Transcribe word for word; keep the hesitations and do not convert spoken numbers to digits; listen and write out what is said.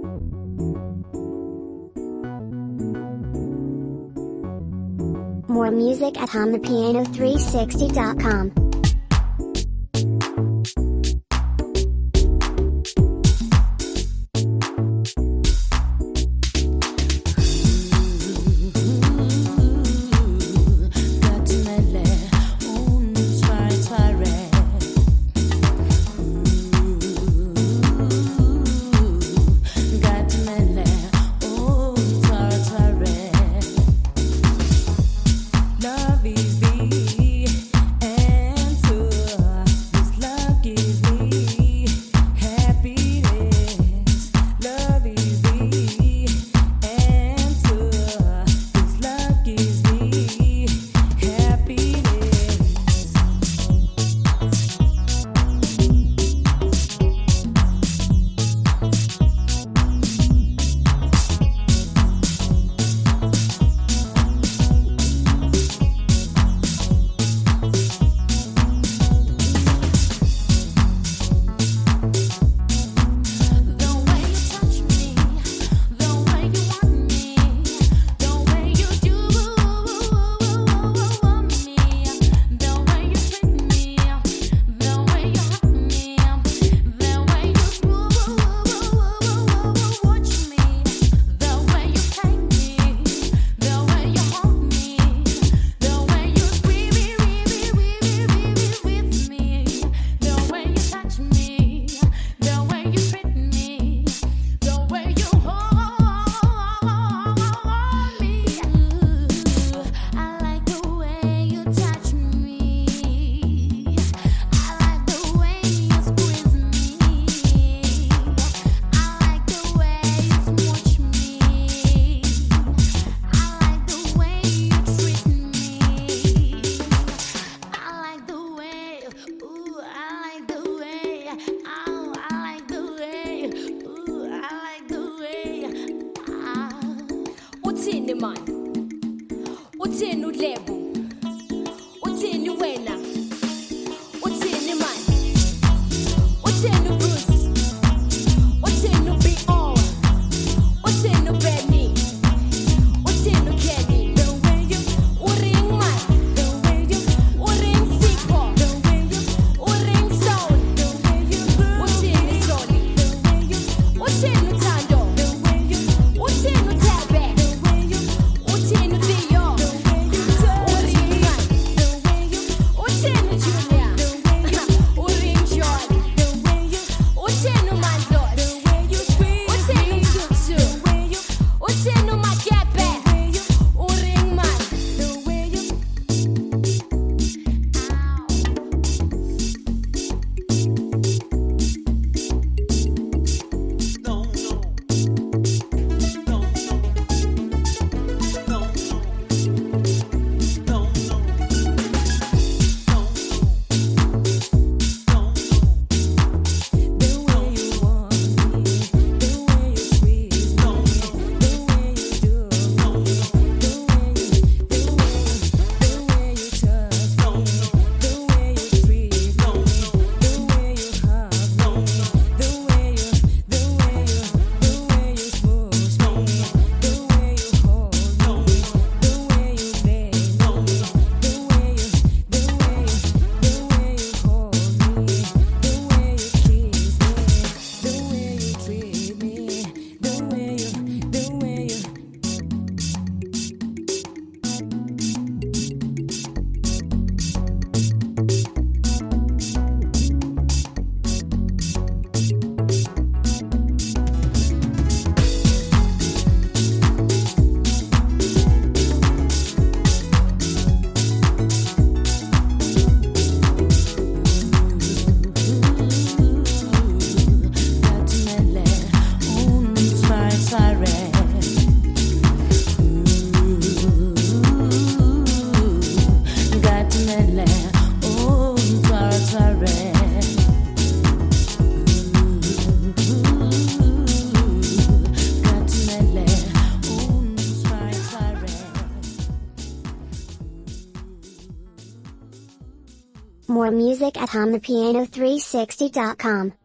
More music at hum the piano three sixty dot com. Uthini man? Uthini uLebo? Uthini wena? Uthini man? Uthini Bruce? Uthini B O? Uthini Benny? Uthini Kenny? The way you uring man, the way you uring Siko, the way you uring Soul, the way you uthini Soli, the way you uthini Thando, the way you uthini Thebe. More music at hum the piano three sixty dot com.